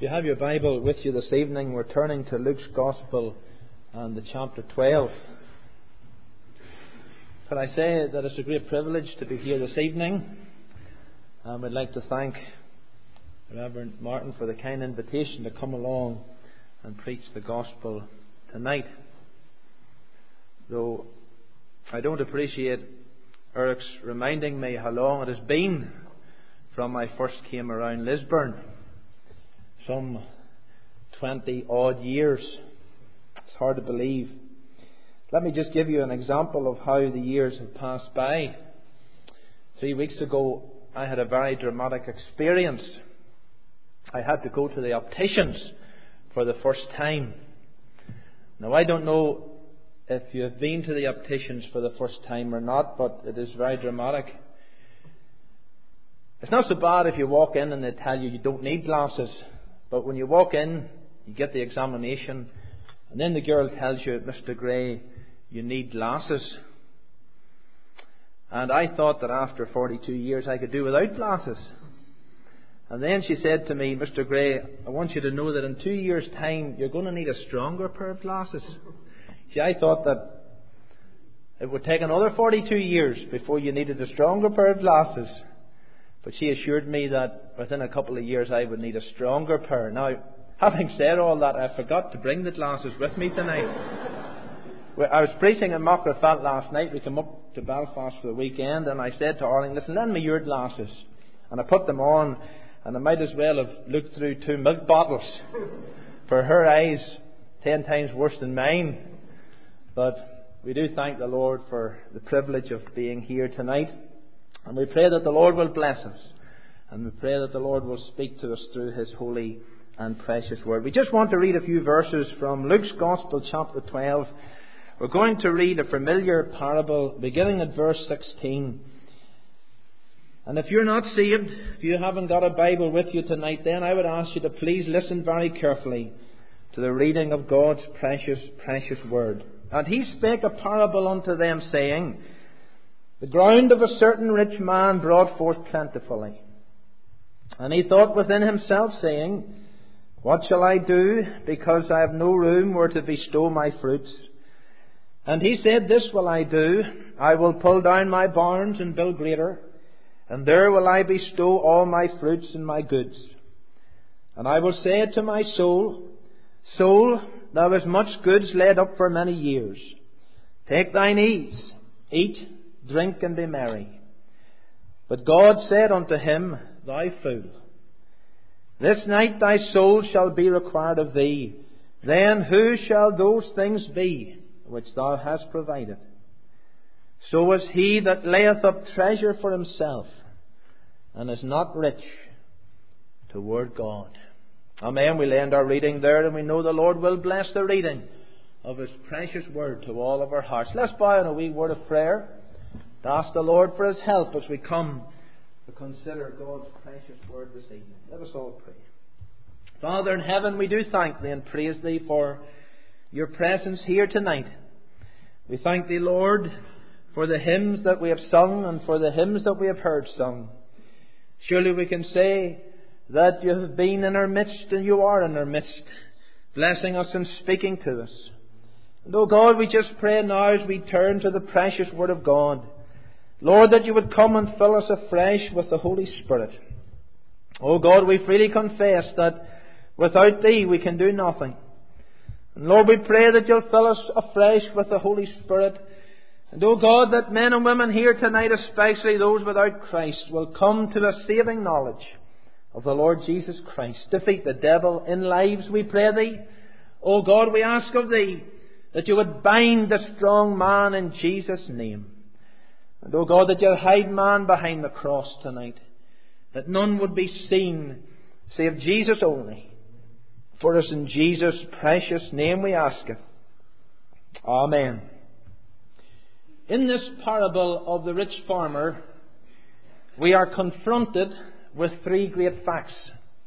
you have your Bible with you this evening, we're turning to Luke's Gospel and the chapter 12. Can I say that it's a great privilege to be here this evening? We'd like to thank Reverend Martin for the kind invitation to come along and preach the Gospel tonight. Though I don't appreciate Eric's reminding me how long it has been from I first came around Lisburn. Some 20 odd years. It's hard to believe. Let me just give you an example of how the years have passed by. 3 weeks ago, I had a very dramatic experience. I had to go to the opticians for the first time. Now, I don't know if you have been to the opticians for the first time or not, but it is very dramatic. It's not so bad if you walk in and they tell you don't need glasses. But when you walk in, you get the examination, and then the girl tells you, Mr. Gray, you need glasses. And I thought that after 42 years I could do without glasses. And then she said to me, Mr. Gray, I want you to know that in 2 years' time you're going to need a stronger pair of glasses. See, I thought that it would take another 42 years before you needed a stronger pair of glasses. But she assured me that within a couple of years I would need a stronger pair. Now, having said all that, I forgot to bring the glasses with me tonight. I was preaching in Mockrafat last night. We came up to Belfast for the weekend, and I said to Arlene, listen, lend me your glasses. And I put them on, and I might as well have looked through 2 milk bottles. For her eyes, 10 times worse than mine. But we do thank the Lord for the privilege of being here tonight. And we pray that the Lord will bless us. And we pray that the Lord will speak to us through His holy and precious word. We just want to read a few verses from Luke's Gospel, chapter 12. We're going to read a familiar parable beginning at verse 16. And if you're not saved, if you haven't got a Bible with you tonight, then I would ask you to please listen very carefully to the reading of God's precious, precious word. And he spake a parable unto them, saying, the ground of a certain rich man brought forth plentifully. And he thought within himself, saying, what shall I do, because I have no room where to bestow my fruits? And he said, this will I do, I will pull down my barns and build greater, and there will I bestow all my fruits and my goods. And I will say to my soul, soul, thou hast much goods laid up for many years. Take thine ease, eat, drink, and be merry. But God said unto him, thou fool, this night thy soul shall be required of thee. Then who shall those things be which thou hast provided? So is he that layeth up treasure for himself, and is not rich toward God. Amen. We'll end our reading there, and we know the Lord will bless the reading of His precious word to all of our hearts. Let's bow in a wee word of prayer to ask the Lord for His help as we come to consider God's precious word this evening. Let us all pray. Father in heaven, we do thank Thee and praise Thee for Your presence here tonight. We thank Thee, Lord, for the hymns that we have sung and for the hymns that we have heard sung. Surely we can say that You have been in our midst and You are in our midst, blessing us and speaking to us. And oh God, we just pray now as we turn to the precious word of God, Lord, that You would come and fill us afresh with the Holy Spirit. Oh God, we freely confess that without Thee we can do nothing. And Lord, we pray that You'll fill us afresh with the Holy Spirit. And oh God, that men and women here tonight, especially those without Christ, will come to a saving knowledge of the Lord Jesus Christ. Defeat the devil in lives, we pray Thee. Oh God, we ask of Thee that You would bind the strong man in Jesus' name. And oh God, that You'll hide man behind the cross tonight, that none would be seen save Jesus only. For us in Jesus' precious name we ask it. Amen. In this parable of the rich farmer, we are confronted with 3 great facts.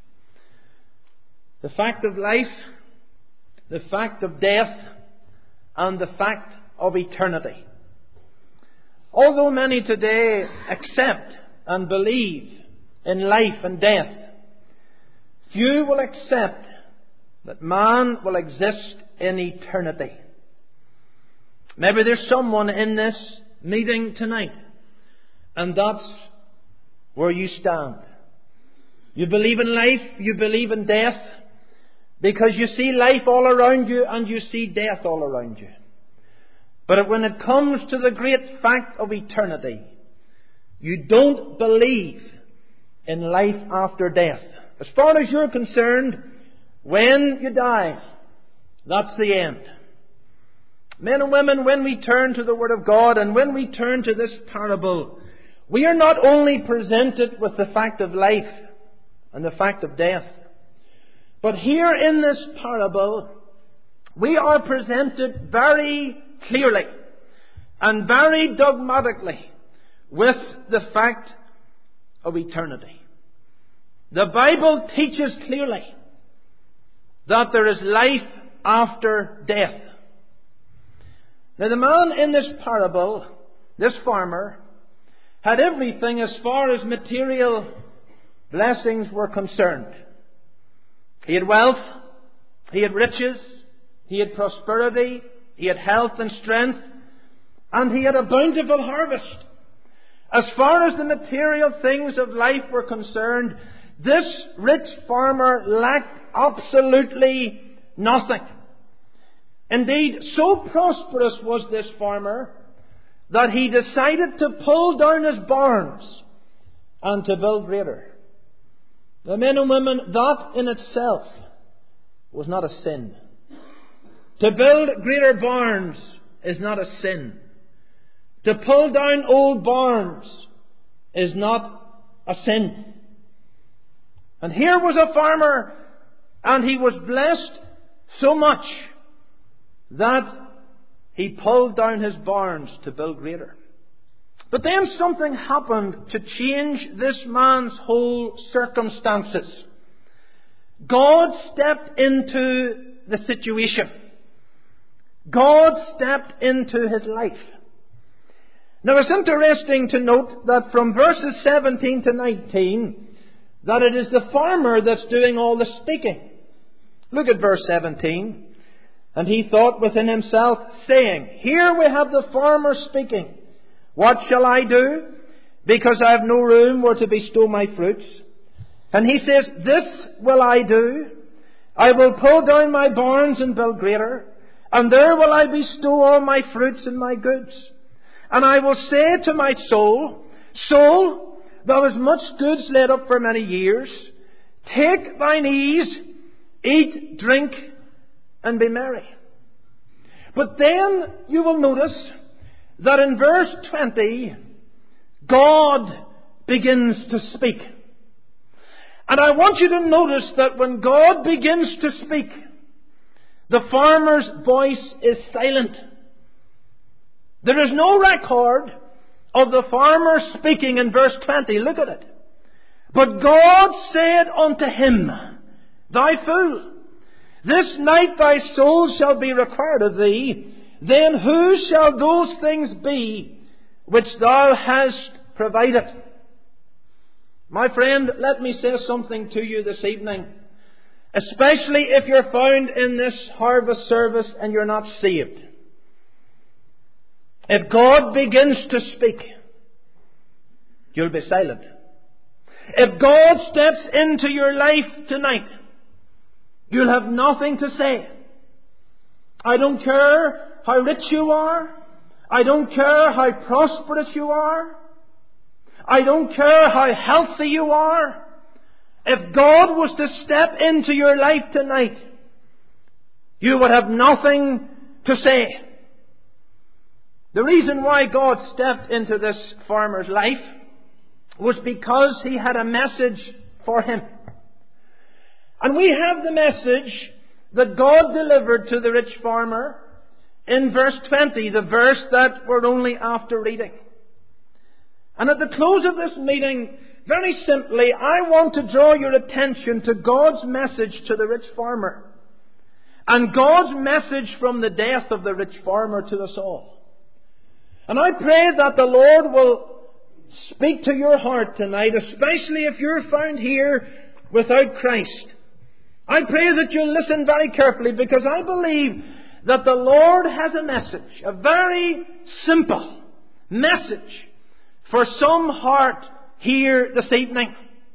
The fact of life, the fact of death, and the fact of eternity. Although many today accept and believe in life and death, few will accept that man will exist in eternity. Maybe there's someone in this meeting tonight, and that's where you stand. You believe in life, you believe in death, because you see life all around you and you see death all around you. But when it comes to the great fact of eternity, you don't believe in life after death. As far as you're concerned, when you die, that's the end. Men and women, when we turn to the Word of God and when we turn to this parable, we are not only presented with the fact of life and the fact of death, but here in this parable, we are presented very clearly and very dogmatically with the fact of eternity. The Bible teaches clearly that there is life after death. Now, the man in this parable, this farmer, had everything as far as material blessings were concerned. He had wealth, he had riches, he had prosperity, he had health and strength, and he had a bountiful harvest. As far as the material things of life were concerned, this rich farmer lacked absolutely nothing. Indeed, so prosperous was this farmer that he decided to pull down his barns and to build greater. Now, men and women, that in itself was not a sin. To build greater barns is not a sin. To pull down old barns is not a sin. And here was a farmer, and he was blessed so much that he pulled down his barns to build greater. But then something happened to change this man's whole circumstances. God stepped into the situation. God stepped into his life. Now, it's interesting to note that from verses 17 to 19, that it is the farmer that's doing all the speaking. Look at verse 17. And he thought within himself, saying, here we have the farmer speaking. What shall I do? Because I have no room where to bestow my fruits. And he says, this will I do. I will pull down my barns and build greater. And there will I bestow all my fruits and my goods. And I will say to my soul, soul, thou hast much goods laid up for many years. Take thine ease, eat, drink, and be merry. But then you will notice that in verse 20, God begins to speak. And I want you to notice that when God begins to speak, the farmer's voice is silent. There is no record of the farmer speaking in verse 20. Look at it. But God said unto him, thou fool, this night thy soul shall be required of thee. Then whose shall those things be which thou hast provided? My friend, let me say something to you this evening. Especially if you're found in this harvest service and you're not saved. If God begins to speak, you'll be silent. If God steps into your life tonight, you'll have nothing to say. I don't care how rich you are. I don't care how prosperous you are. I don't care how healthy you are. If God was to step into your life tonight, you would have nothing to say. The reason why God stepped into this farmer's life was because he had a message for him. And we have the message that God delivered to the rich farmer in verse 20, the verse that we're only after reading. And at the close of this meeting, very simply, I want to draw your attention to God's message to the rich farmer. And God's message from the death of the rich farmer to us all. And I pray that the Lord will speak to your heart tonight, especially if you're found here without Christ. I pray that you'll listen very carefully, because I believe that the Lord has a message, a very simple message for some heart here this evening.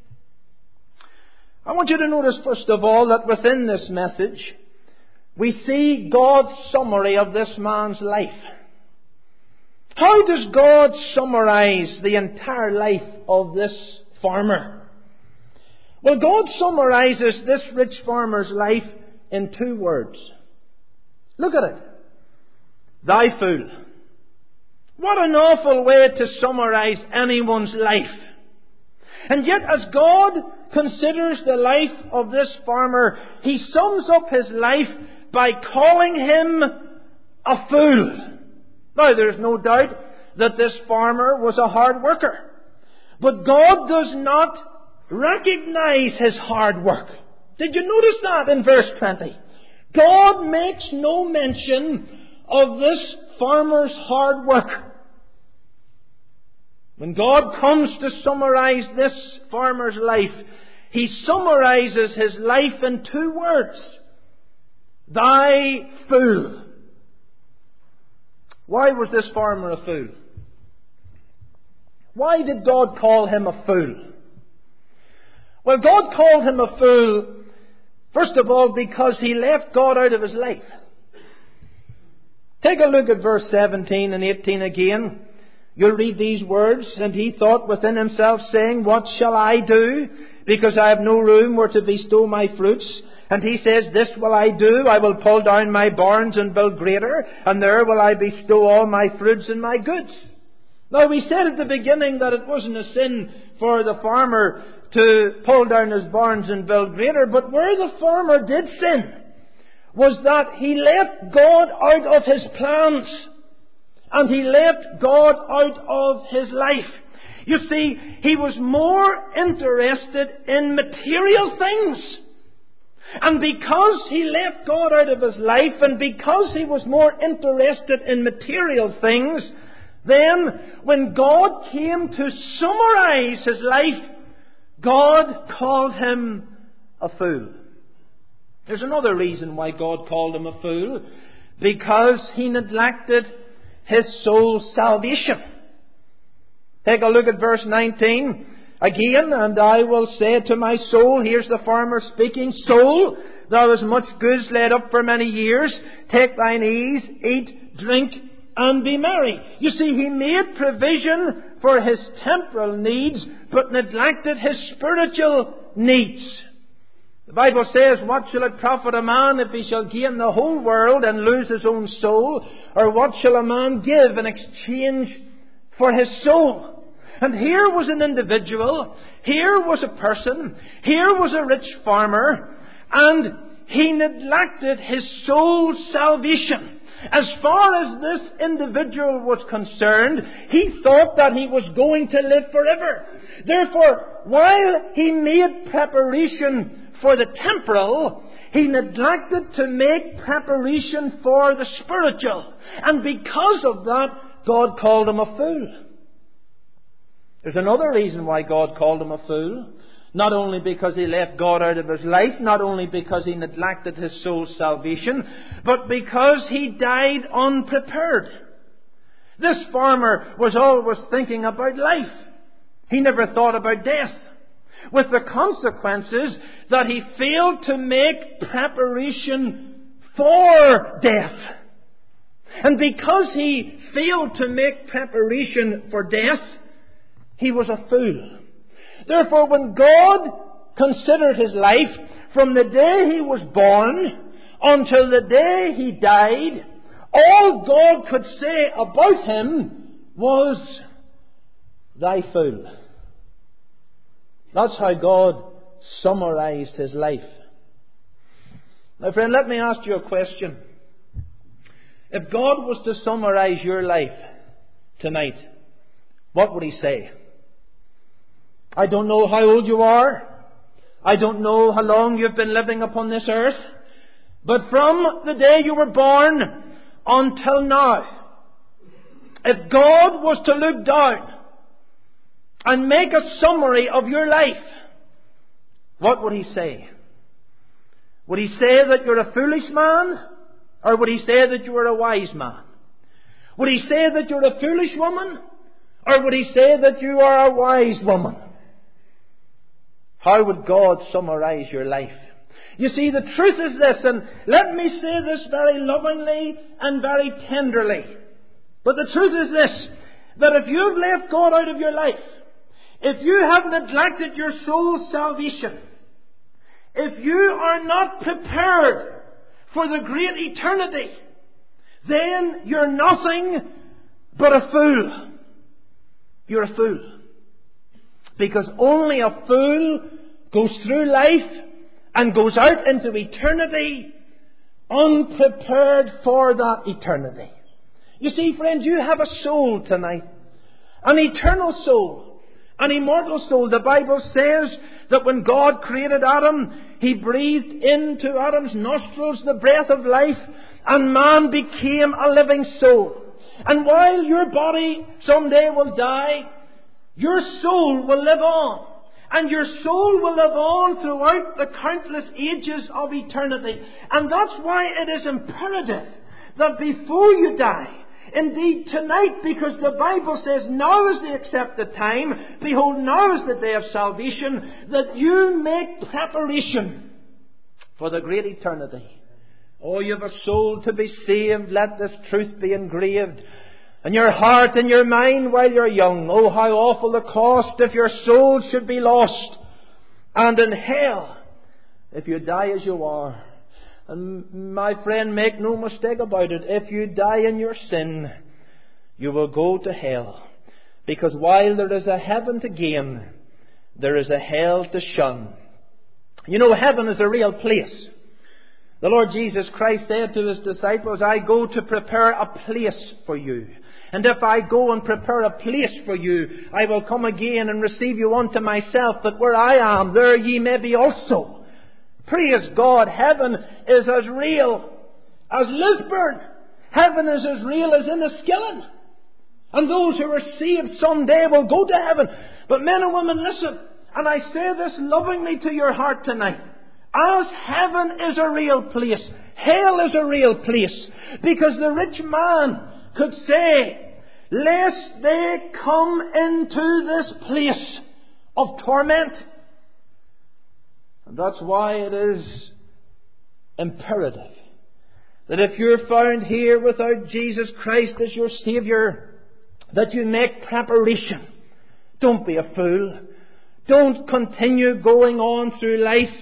I want you to notice, first of all, that within this message we see God's summary of this man's life. How does God summarize the entire life of this farmer? Well, God summarizes this rich farmer's life in 2 words. Look at it. Thy fool. What an awful way to summarize anyone's life. And yet, as God considers the life of this farmer, He sums up his life by calling him a fool. Now, there's no doubt that this farmer was a hard worker. But God does not recognize his hard work. Did you notice that in verse 20? God makes no mention of this farmer's hard work. When God comes to summarize this farmer's life, He summarizes his life in 2 words. Thy fool. Why was this farmer a fool? Why did God call him a fool? Well, God called him a fool, first of all, because he left God out of his life. Take a look at verse 17 and 18 again. You'll read these words. And he thought within himself, saying, What shall I do? Because I have no room where to bestow my fruits. And he says, This will I do. I will pull down my barns and build greater, and there will I bestow all my fruits and my goods. Now, we said at the beginning that it wasn't a sin for the farmer to pull down his barns and build greater. But where the farmer did sin was that he left God out of his plans. And he left God out of his life. You see, he was more interested in material things. And because he left God out of his life, and because he was more interested in material things, then when God came to summarize his life, God called him a fool. There's another reason why God called him a fool. Because he neglected his soul's salvation. Take a look at verse 19 again. And I will say to my soul, here's the farmer speaking, Soul, thou hast much goods laid up for many years. Take thine ease, eat, drink, and be merry. You see, he made provision for his temporal needs, but neglected his spiritual needs. The Bible says, What shall it profit a man if he shall gain the whole world and lose his own soul? Or what shall a man give in exchange for his soul? And here was an individual, here was a person, here was a rich farmer, and he neglected his soul's salvation. As far as this individual was concerned, he thought that he was going to live forever. Therefore, while he made preparation for the temporal, he neglected to make preparation for the spiritual. And because of that, God called him a fool. There's another reason why God called him a fool. Not only because he left God out of his life, not only because he neglected his soul's salvation, but because he died unprepared. This farmer was always thinking about life. He never thought about death. With the consequences that he failed to make preparation for death. And because he failed to make preparation for death, he was a fool. Therefore, when God considered his life, from the day he was born until the day he died, all God could say about him was, Thy fool. That's how God summarized his life. Now, friend, let me ask you a question. If God was to summarize your life tonight, what would He say? I don't know how old you are. I don't know how long you've been living upon this earth. But from the day you were born until now, if God was to look down and make a summary of your life, what would He say? Would he say that you're a foolish man? Or would he say that you are a wise man? Would he say that you're a foolish woman? Or would he say that you are a wise woman? How would God summarize your life? You see, the truth is this, and let me say this very lovingly and very tenderly. But the truth is this, that if you've left God out of your life, if you have neglected your soul's salvation, if you are not prepared for the great eternity, then you're nothing but a fool. You're a fool. Because only a fool goes through life and goes out into eternity unprepared for that eternity. You see, friends, you have a soul tonight. An eternal soul. An immortal soul. The Bible says that when God created Adam, He breathed into Adam's nostrils the breath of life, and man became a living soul. And while your body someday will die, your soul will live on. And your soul will live on throughout the countless ages of eternity. And that's why it is imperative that before you die, indeed tonight, because the Bible says now is the accepted time, behold, now is the day of salvation, that you make preparation for the great eternity. Oh, you have a soul to be saved. Let this truth be engraved in your heart and your mind while you're young. Oh, how awful the cost if your soul should be lost, and in hell if you die as you are. And my friend, make no mistake about it. If you die in your sin, you will go to hell. Because while there is a heaven to gain, there is a hell to shun. You know, heaven is a real place. The Lord Jesus Christ said to His disciples, I go to prepare a place for you. And if I go and prepare a place for you, I will come again and receive you unto myself, that where I am, there ye may be also. Praise God, heaven is as real as Lisburn. Heaven is as real as Enniskillen. And those who are saved someday will go to heaven. But men and women, listen, and I say this lovingly to your heart tonight. As heaven is a real place, hell is a real place. Because the rich man could say, lest they come into this place of torment. And that's why it is imperative that if you're found here without Jesus Christ as your Saviour, that you make preparation. Don't be a fool. Don't continue going on through life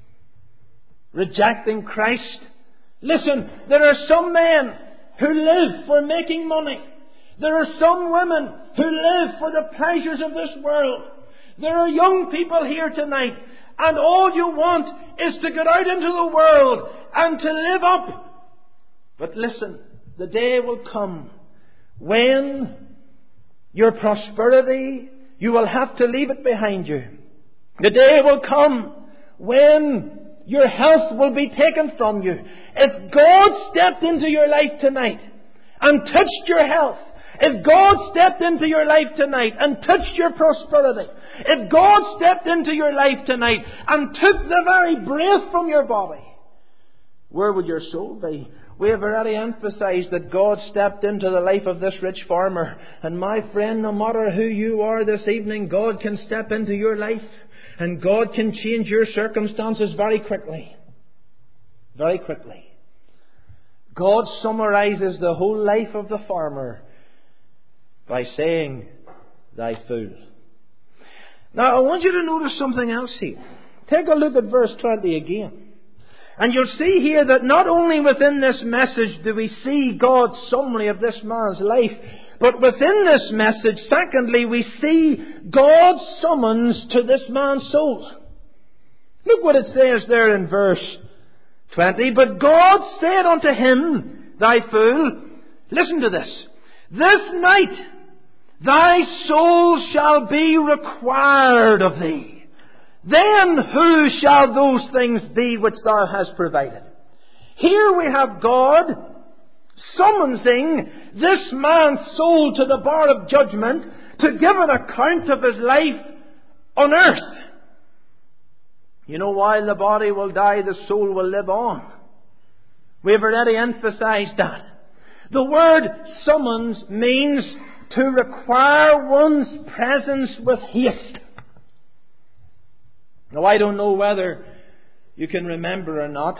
rejecting Christ. Listen, there are some men who live for making money. There are some women who live for the pleasures of this world. There are young people here tonight, and all you want is to get out into the world and to live up. But listen, the day will come when your prosperity, you will have to leave it behind you. The day will come when your health will be taken from you. If God stepped into your life tonight and touched your health, if God stepped into your life tonight and touched your prosperity, if God stepped into your life tonight and took the very breath from your body, where would your soul be? We have already emphasized that God stepped into the life of this rich farmer. And my friend, no matter who you are this evening, God can step into your life. And God can change your circumstances very quickly. Very quickly. God summarizes the whole life of the farmer by saying, thy fool. Now I want you to notice something else here. Take a look at verse 20 again. And you'll see here that not only within this message do we see God's summary of this man's life, but within this message, secondly, we see God's summons to this man's soul. Look what it says there in verse 20. But God said unto him, thy fool, listen to this, this night thy soul shall be required of thee. Then who shall those things be which thou hast provided? Here we have God summoning this man's soul to the bar of judgment to give an account of his life on earth. You know, while the body will die, the soul will live on. We've already emphasized that. The word summons means to require one's presence with haste. Now, I don't know whether you can remember or not.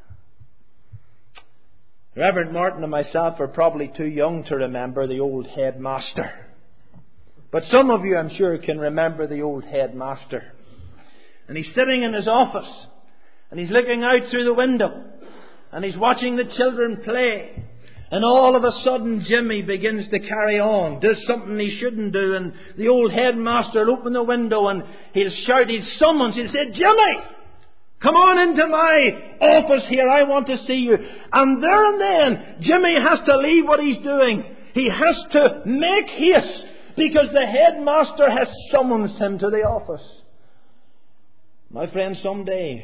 Reverend Martin and myself are probably too young to remember the old headmaster. But some of you, I'm sure, can remember the old headmaster. And he's sitting in his office, and he's looking out through the window, and he's watching the children play. And all of a sudden, Jimmy begins to carry on, does something he shouldn't do, and the old headmaster will open the window and he'll shout, he'll summons, he'll say, "Jimmy, come on into my office here, I want to see you." And there and then, Jimmy has to leave what he's doing. He has to make haste, because the headmaster has summoned him to the office. My friend, someday,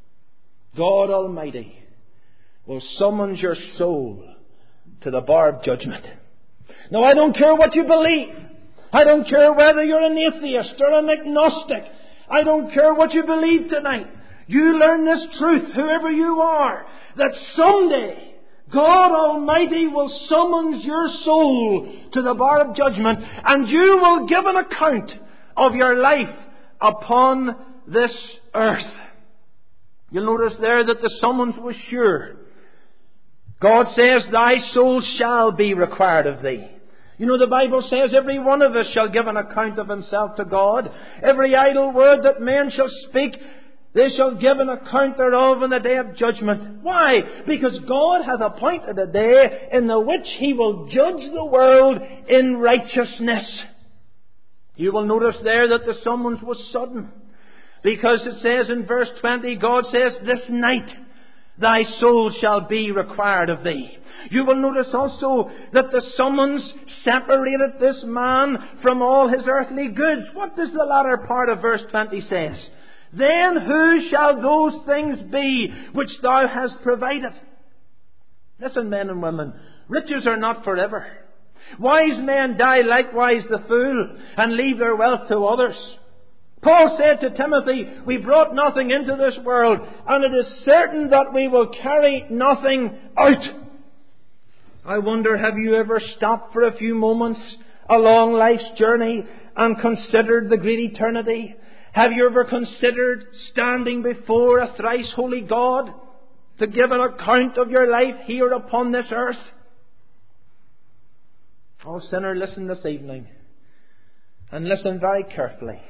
God Almighty will summons your soul to the bar of judgment. Now, I don't care what you believe. I don't care whether you're an atheist or an agnostic. I don't care what you believe tonight. You learn this truth, whoever you are, that someday God Almighty will summons your soul to the bar of judgment, and you will give an account of your life upon this earth. You'll notice there that the summons was sure. God says, "Thy soul shall be required of thee." You know, the Bible says every one of us shall give an account of himself to God. Every idle word that men shall speak, they shall give an account thereof in the day of judgment. Why? Because God hath appointed a day in the which He will judge the world in righteousness. You will notice there that the summons was sudden. Because it says in verse 20, God says, "This night thy soul shall be required of thee." You will notice also that the summons separated this man from all his earthly goods. What does the latter part of verse 20 says? "Then who shall those things be which thou hast provided?" Listen, men and women, riches are not forever. Wise men die likewise the fool, and leave their wealth to others. Paul said to Timothy, "We brought nothing into this world, and it is certain that we will carry nothing out." I wonder, have you ever stopped for a few moments along life's journey and considered the great eternity? Have you ever considered standing before a thrice holy God to give an account of your life here upon this earth? Oh, sinner, listen this evening, and listen very carefully.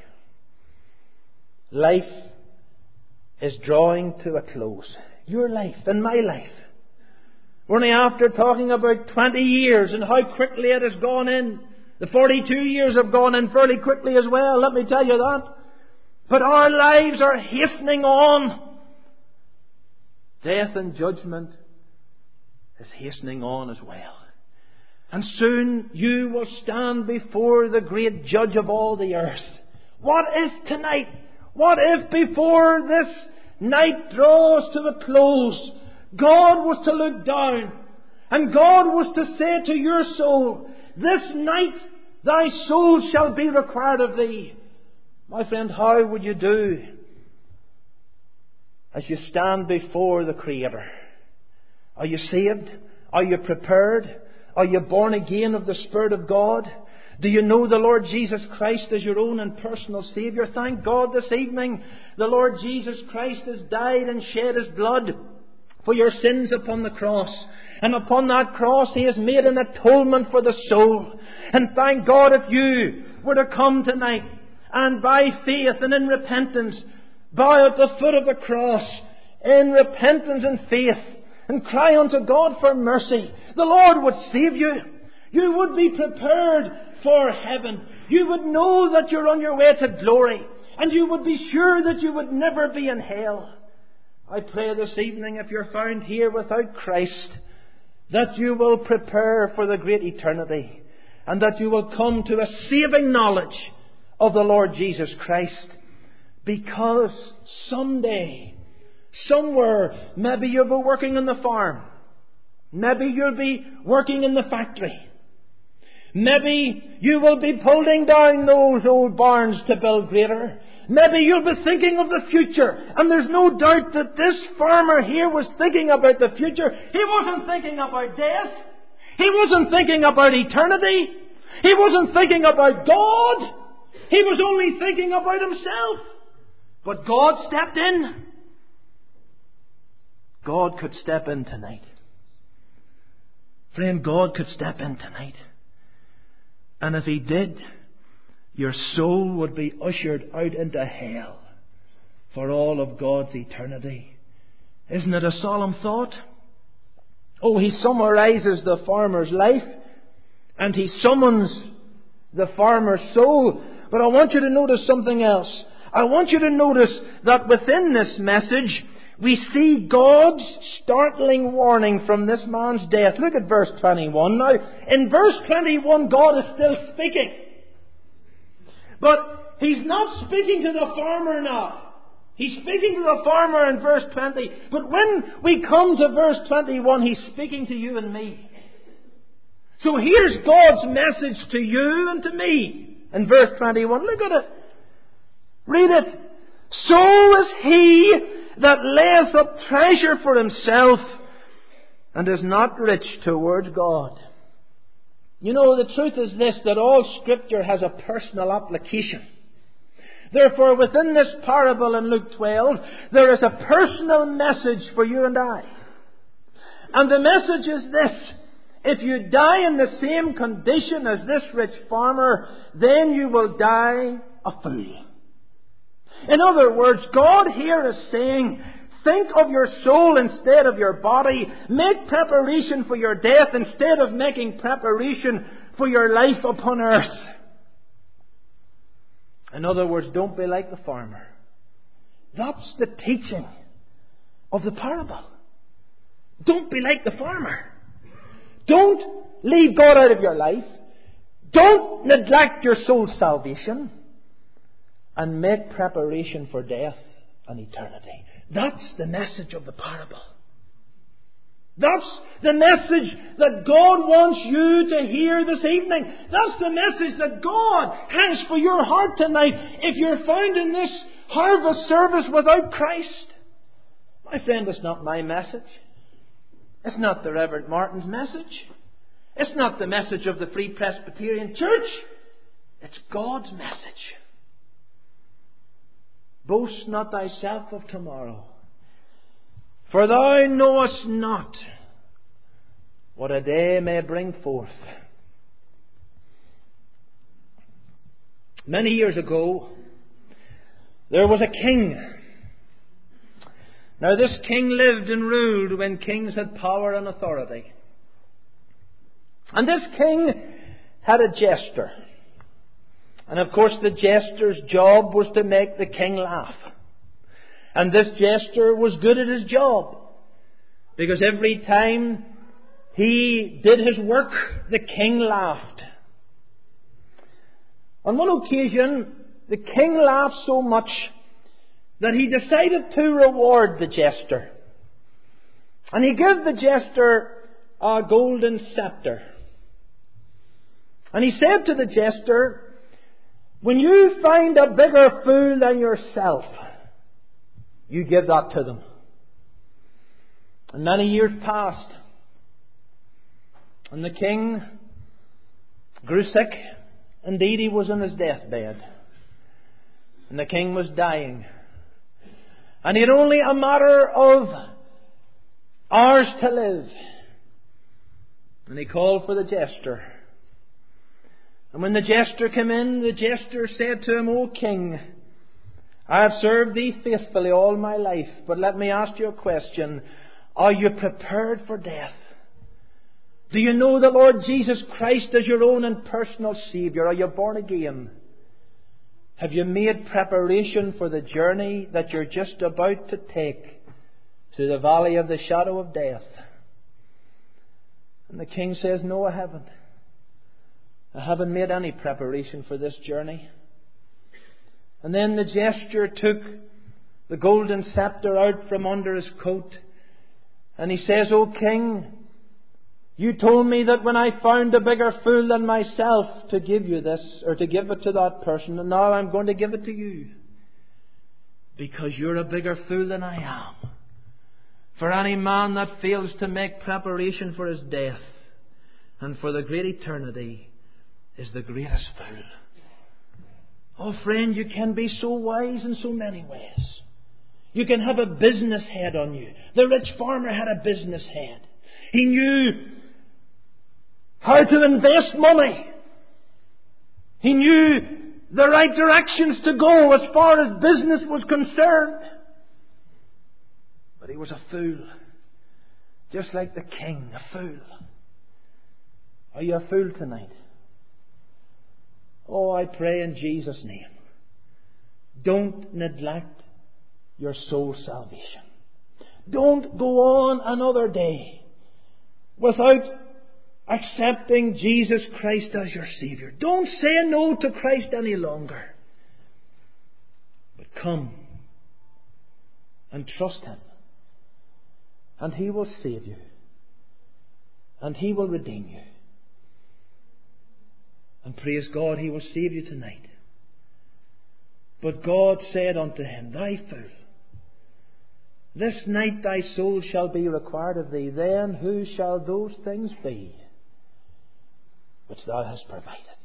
Life is drawing to a close. Your life and my life. We're only after talking about 20 years and how quickly it has gone in. The 42 years have gone in fairly quickly as well, let me tell you that. But our lives are hastening on. Death and judgment is hastening on as well. And soon you will stand before the great Judge of all the earth. What if tonight? What if before this night draws to a close, God was to look down and God was to say to your soul, "This night thy soul shall be required of thee"? My friend, how would you do as you stand before the Creator? Are you saved? Are you prepared? Are you born again of the Spirit of God? Do you know the Lord Jesus Christ as your own and personal Saviour? Thank God this evening the Lord Jesus Christ has died and shed His blood for your sins upon the cross. And upon that cross He has made an atonement for the soul. And thank God if you were to come tonight and by faith and in repentance bow at the foot of the cross in repentance and faith and cry unto God for mercy, the Lord would save you. You would be prepared for heaven. You would know that you're on your way to glory, and you would be sure that you would never be in hell. I pray this evening, if you're found here without Christ, that you will prepare for the great eternity, and that you will come to a saving knowledge of the Lord Jesus Christ. Because someday, somewhere, maybe you'll be working on the farm. Maybe you'll be working in the factory. Maybe you will be pulling down those old barns to build greater. Maybe you'll be thinking of the future. And there's no doubt that this farmer here was thinking about the future. He wasn't thinking about death. He wasn't thinking about eternity. He wasn't thinking about God. He was only thinking about himself. But God stepped in. God could step in tonight. Friend, God could step in tonight. And if He did, your soul would be ushered out into hell for all of God's eternity. Isn't it a solemn thought? Oh, He summarizes the farmer's life and He summons the farmer's soul. But I want you to notice something else. I want you to notice that within this message we see God's startling warning from this man's death. Look at verse 21. Now, in verse 21, God is still speaking. But He's not speaking to the farmer now. He's speaking to the farmer in verse 20. But when we come to verse 21, He's speaking to you and me. So here's God's message to you and to me. In verse 21, look at it. Read it. So is he that layeth up treasure for himself and is not rich towards God. You know, the truth is this, that all Scripture has a personal application. Therefore, within this parable in Luke 12, there is a personal message for you and I. And the message is this: if you die in the same condition as this rich farmer, then you will die a fool. In other words, God here is saying, think of your soul instead of your body. Make preparation for your death instead of making preparation for your life upon earth. In other words, don't be like the farmer. That's the teaching of the parable. Don't be like the farmer. Don't leave God out of your life. Don't neglect your soul's salvation. And make preparation for death and eternity. That's the message of the parable. That's the message that God wants you to hear this evening. That's the message that God has for your heart tonight if you're found in this harvest service without Christ. My friend, it's not my message. It's not the Reverend Martin's message. It's not the message of the Free Presbyterian Church. It's God's message. Boast not thyself of tomorrow, for thou knowest not what a day may bring forth. Many years ago, there was a king. Now this king lived and ruled when kings had power and authority. And this king had a jester. And of course the jester's job was to make the king laugh. And this jester was good at his job, because every time he did his work, the king laughed. On one occasion, the king laughed so much that he decided to reward the jester. And he gave the jester a golden scepter. And he said to the jester, when you find a bigger fool than yourself, you give that to them. And many years passed, and the king grew sick. Indeed, he was on his deathbed. And the king was dying. And he had only a matter of hours to live. And he called for the jester. And when the jester came in, the jester said to him, O king, I have served thee faithfully all my life, but let me ask you a question. Are you prepared for death? Do you know the Lord Jesus Christ as your own and personal Saviour? Are you born again? Have you made preparation for the journey that you're just about to take to the valley of the shadow of death? And the king says, no, I haven't. I haven't made any preparation for this journey. And then the jester took the golden scepter out from under his coat, and he says, O king, you told me that when I found a bigger fool than myself to give you this, or to give it to that person, and now I'm going to give it to you. because you're a bigger fool than I am. For any man that fails to make preparation for his death and for the great eternity is the greatest fool. Oh friend, you can be so wise in so many ways. You can have a business head on you. The rich farmer had a business head. He knew how to invest money. He knew the right directions to go as far as business was concerned. But he was a fool. Just like the king, a fool. Are you a fool tonight? Oh, I pray in Jesus' name, don't neglect your soul's salvation. Don't go on another day without accepting Jesus Christ as your Saviour. Don't say no to Christ any longer. But come and trust Him. And He will save you. And He will redeem you. And praise God, He will save you tonight. But God said unto him, Thy fool, this night thy soul shall be required of thee. Then who shall those things be which thou hast provided?